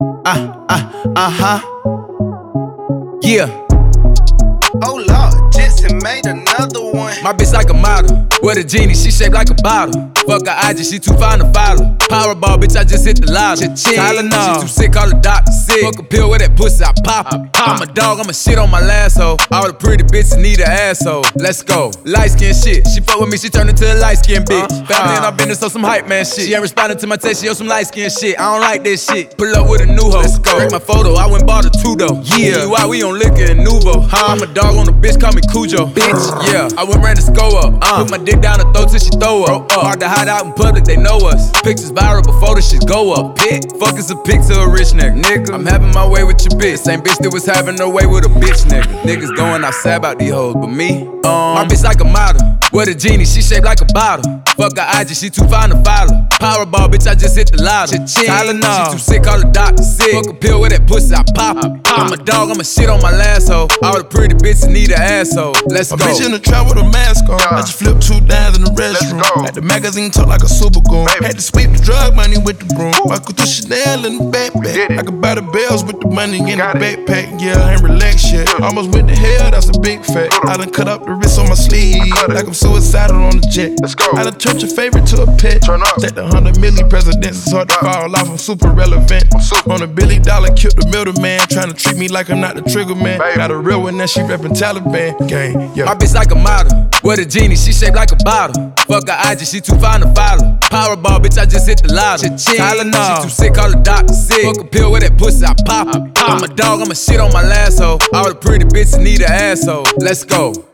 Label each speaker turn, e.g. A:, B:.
A: Yeah.
B: Oh Lord, Jetson made another one.
A: My bitch like a model, with a genie, she shaped like a bottle. Fuck her IG, she too fine to follow. Powerball, bitch, I just hit the lotto. Tylenol, she too sick, call the doctor sick. Fuck a pill with that pussy, I pop it. I'm a dog, I'ma shit on my last hoe. All the pretty bitches need an asshole. Let's go. Light skin shit, she fuck with me, she turned into a light skin bitch. Family and I been so some hype man shit. She ain't responding to my text, she on some light skin shit. I don't like this shit. Pull up with a new hoe. Let's go. Break my photo, I went bought a two-door. Yeah, why we on liquor and Nuvo? I'm a dog on the bitch, call me Cujo. Bitch, yeah, I went ran the score up. Put my dick down the throat till she throw up. Hard to hide out in public, they know us. Pictures viral before the shit go up. Pick, fuck is a pic to a rich nigga. I'm having my way with your bitch. Same bitch that was having her way with a bitch nigga. Niggas going outside about these hoes, but me, my bitch like a model. With a genie, she shaped like a bottle. Fuck her IG, she too fine to follow. Powerball, bitch, I just hit the lotto. Tylenol, she too sick, call the doctor sick. Fuck a pill with that pussy, I pop it. I'm a dog, I'ma shit on my last hoe. All the pretty bitches need an asshole. Let's go.
C: A bitch in the trap with a mask on. I just flipped 2 dimes in the restroom. Had the magazine tucked like a super goon. Had to sweep the drug money with the broom. I could do Chanel in the backpack. I could buy the bells with the money in the backpack. Yeah, I ain't relaxed yet. Almost went to hell, that's a big fact. I done cut up the wrist on my sleeve, like I'm suicidal on the jet. I done turned your favorite to a pet. Take the 100 million presidents, it's hard to fall off, I'm super relevant. On $1 billion, killed the middleman. Trying to treat me like I'm not the trigger man. Got a real one, now she reppin' Taliban gang. Yeah.
A: My bitch like a model, with a genie, she shaped like a bottle. Fuck her IG, she too fine to follow. Powerball, bitch, I just hit the lotto. Tylenol, she too sick, call the doctor sick. Fuck a pill with that pussy, I pop it. I'm a dog, I'ma shit on my last hoe. All the pretty bitches need an asshole. Let's go.